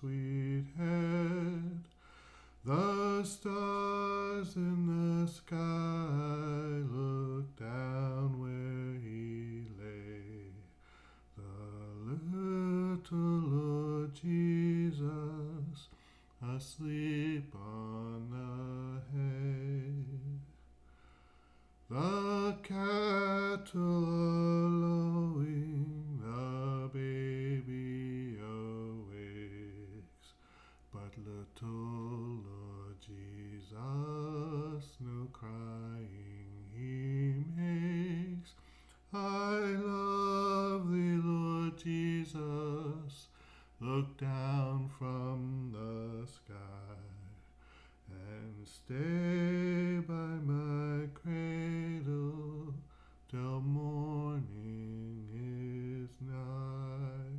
sweet head. The stars in the sky looked down where he lay. The little Lord Jesus, asleep on the hay. The cattle are lowing, the baby awakes, but little Lord Jesus, no crying he makes. I love thee, Lord Jesus, look down from the sky and stay by my cradle till morning is nigh.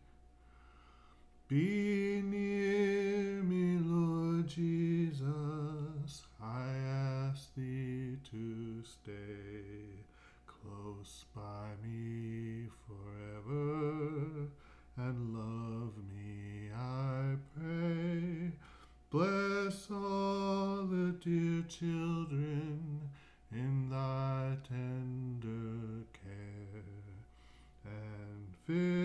Be near me, Lord Jesus, I ask thee to stay close by me forever, and love me, I pray. Bless all the dear children in thy tender care, and fill